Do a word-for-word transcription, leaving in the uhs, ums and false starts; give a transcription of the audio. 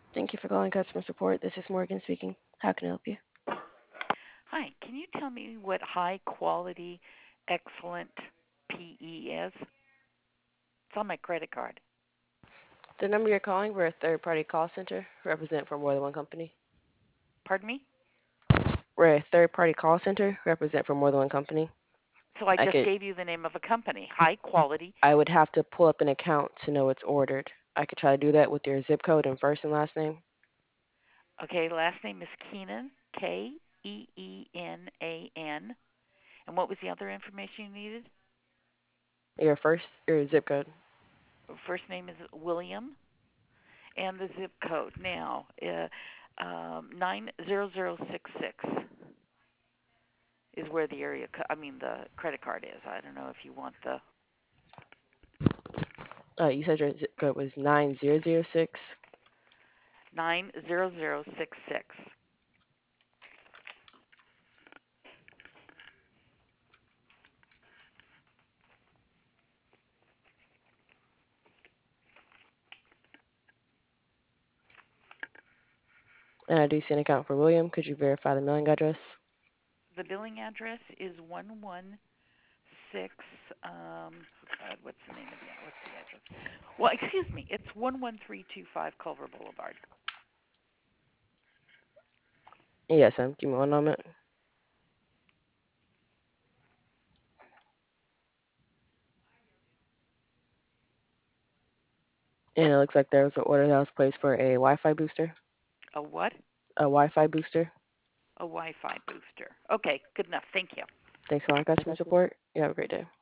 Thank you for calling customer support. This is Morgan speaking. How can I help you? Hi, can you tell me what high quality, excellent P E is? It's on my credit card. The number you're calling, we're a third-party call center, represent for more than one company. Pardon me? We're a third-party call center, represent for more than one company. So I I just could, gave you the name of a company, high quality. I would have to pull up an account to know it's ordered. I could try to do that with your zip code and first and last name. Okay, last name is Keenan, K E E N A N. And what was the other information you needed? Your first, your zip code. First name is William, and the zip code now uh, um, nine zero zero six six is where the area. Co- I mean the credit card is. I don't know if you want the Uh, you said your zip code was nine zero zero six. nine zero zero six six. And I do see an account for William. Could you verify the mailing address? The billing address is one one six. Um, God, what's the name of the what's the address? Well, excuse me, it's one one three two five Culver Boulevard. Yes, ma'am. Give me one moment. And it looks like there was an order that was placed for a Wi-Fi booster. A what? A Wi-Fi booster. A Wi-Fi booster. Okay, good enough. Thank you. Thanks for calling customer support. You have a great day.